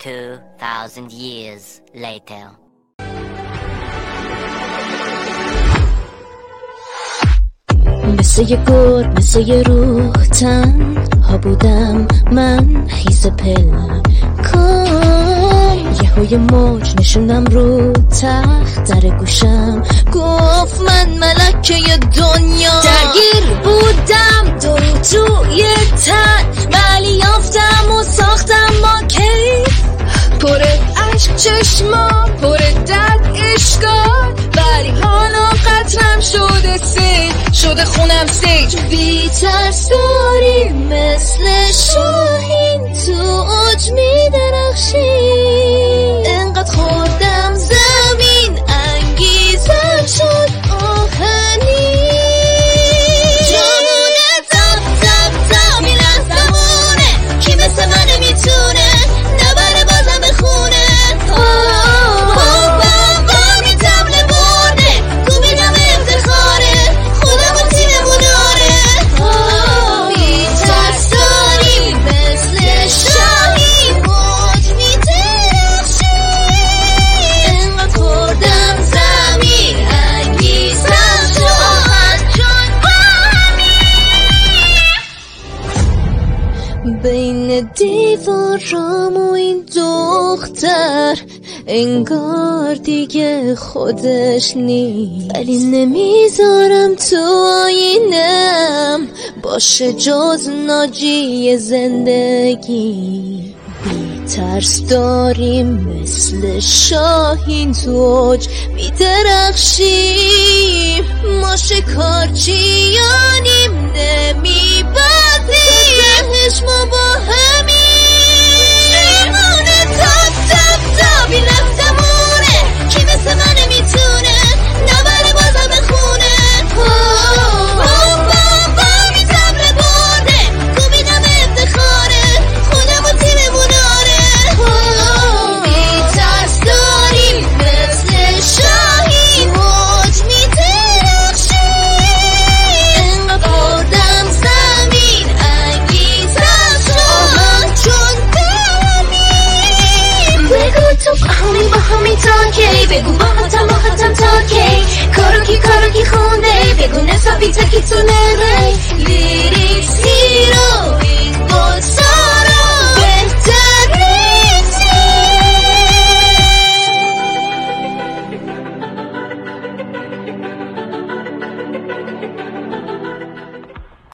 2,000 years later. مثل یه گل مثل یه روح تنها بودم من خیز پلکان یهوی موج نشوندم رو تخت در گوشم گفت من ملکه دنیا درگیر بودم دور توی تن ولی یافتم و ساختم ما کیف پر عشق چشما پر درد اشکال ولی حالا قطرم شده سیل شده خونم سیج بی ترس داری مثل شاهین تو اوج می درخشی انقدر خوردم زمین انگیزم شد آهنی جامونه تاب تاب تاب این لحظمونه کی مثل من میتونه نبره بازم به خونه بین دیوارام و این دختر انگار دیگه خودش نیست ولی نمیذارم تو آینم باشه جز ناجی زندگی بی ترس داریم مثل شاهین تو اوج میدرخشیم ما شکارچیانیم نمیبازیم ما با همین جمونه تاب تاب تاب این لفتمونه کی مثل من میتونه نبره بازم به خونه می تبله برده کوبیدم افتخاره خودم و تیمموناره بی ترس داریم مثل شاهی موج میدرخشی انقدر بردم زمین تو فهمی با همی تا کی بگو با حتم تا کی کارو کی خونده بگو نصابی تا کی تونه